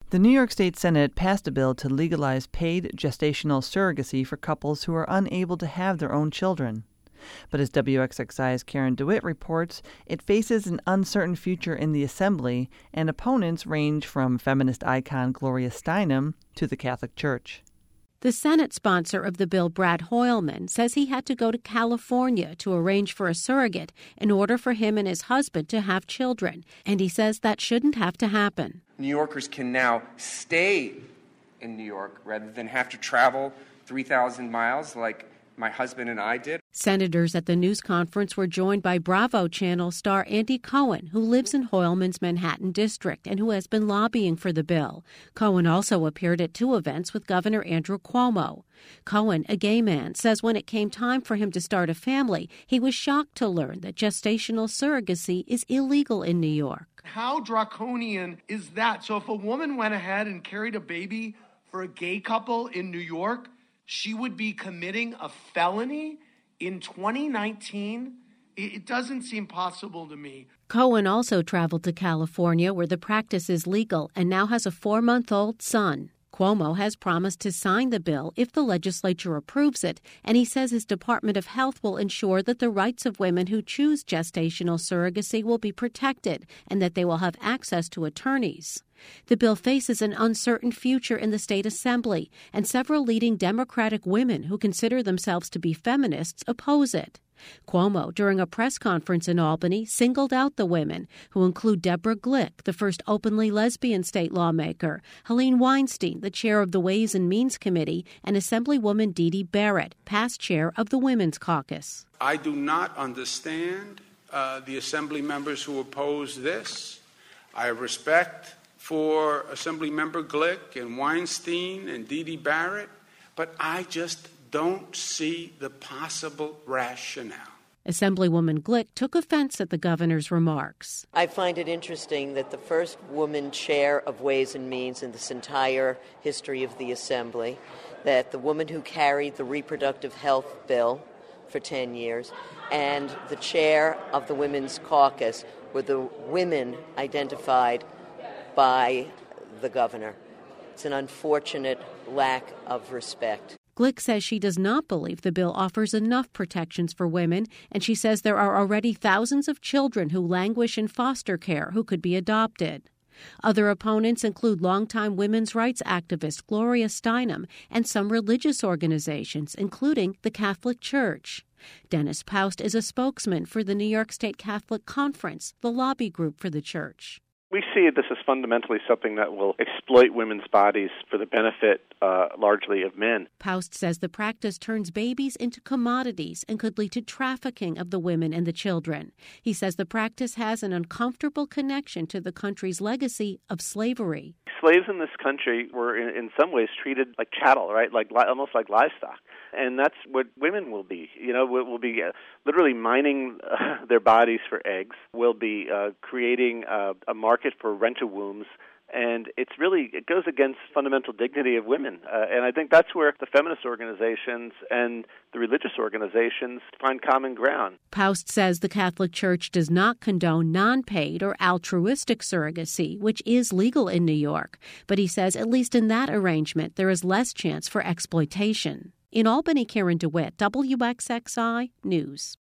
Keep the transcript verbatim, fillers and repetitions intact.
The New York State Senate passed a bill to legalize paid gestational surrogacy for couples who are unable to have their own children. But as W X X I's Karen DeWitt reports, it faces an uncertain future in the Assembly, and opponents range from feminist icon Gloria Steinem to the Catholic Church. The Senate sponsor of the bill, Brad Hoylman, says he had to go to California to arrange for a surrogate in order for him and his husband to have children, and he says that shouldn't have to happen. New Yorkers can now stay in New York rather than have to travel three thousand miles like my husband and I did. Senators at the news conference were joined by Bravo Channel star Andy Cohen, who lives in Hoylman's Manhattan district and who has been lobbying for the bill. Cohen also appeared at two events with Governor Andrew Cuomo. Cohen, a gay man, says when it came time for him to start a family, he was shocked to learn that gestational surrogacy is illegal in New York. How draconian is that? So if a woman went ahead and carried a baby for a gay couple in New York, she would be committing a felony in twenty nineteen? It doesn't seem possible to me. Cohen also traveled to California, where the practice is legal, and now has a four-month-old son. Cuomo has promised to sign the bill if the legislature approves it, and he says his Department of Health will ensure that the rights of women who choose gestational surrogacy will be protected and that they will have access to attorneys. The bill faces an uncertain future in the state assembly, and several leading Democratic women who consider themselves to be feminists oppose it. Cuomo, during a press conference in Albany, singled out the women, who include Deborah Glick, the first openly lesbian state lawmaker, Helene Weinstein, the chair of the Ways and Means Committee, and Assemblywoman Dee Dee Barrett, past chair of the Women's Caucus. I do not understand uh, the Assembly members who oppose this. I have respect for Assemblymember Glick and Weinstein and Dee Dee Barrett, but I just don't see the possible rationale. Assemblywoman Glick took offense at the governor's remarks. I find it interesting that the first woman chair of Ways and Means in this entire history of the Assembly, that the woman who carried the reproductive health bill for ten years, and the chair of the Women's Caucus were the women identified by the governor. It's an unfortunate lack of respect. Glick says she does not believe the bill offers enough protections for women, and she says there are already thousands of children who languish in foster care who could be adopted. Other opponents include longtime women's rights activist Gloria Steinem and some religious organizations, including the Catholic Church. Dennis Paust is a spokesman for the New York State Catholic Conference, the lobby group for the church. We see this as fundamentally something that will exploit women's bodies for the benefit uh, largely of men. Paust says the practice turns babies into commodities and could lead to trafficking of the women and the children. He says the practice has an uncomfortable connection to the country's legacy of slavery. Slaves in this country were in, in some ways treated like chattel, right? Like almost like livestock. And that's what women will be. You know, will be uh, literally mining uh, their bodies for eggs. Will be uh, creating uh, a market for rent-a-wombs. And it's really, it goes against fundamental dignity of women. Uh, and I think that's where the feminist organizations and the religious organizations find common ground. Paust says the Catholic Church does not condone non-paid or altruistic surrogacy, which is legal in New York. But he says at least in that arrangement, there is less chance for exploitation. In Albany, Karen DeWitt, W X X I News.